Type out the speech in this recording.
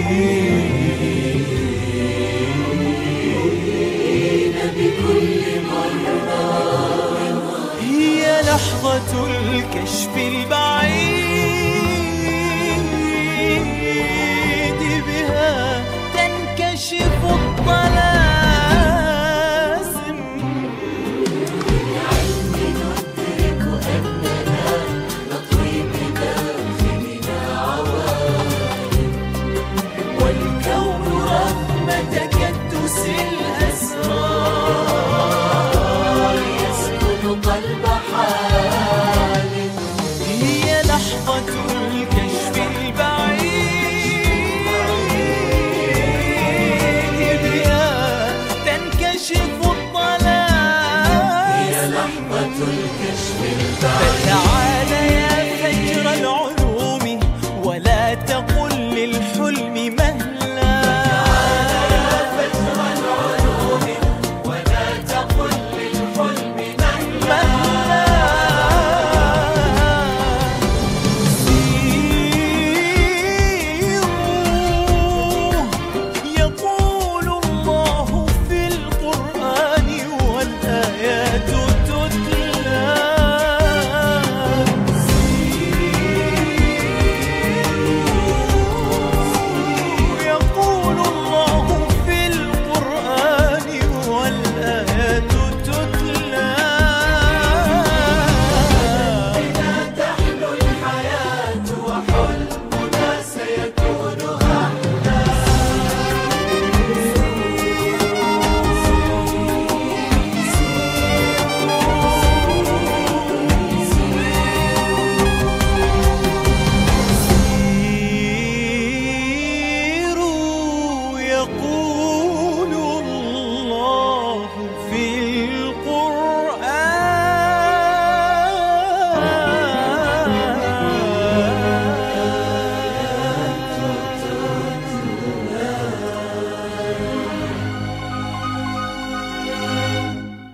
بكل مرة هي لحظة الكشف البعيد، بها تنكشف الطلاسم. بالعلم ندرك أننا نطوي بداخلنا عوالم، والكون رغم تكدس الأسرار يسكن قلب حالم. هي لحظة الكشف البعيد، بها تنكشف الطلاسم. هي لحظة الكشف البعيد.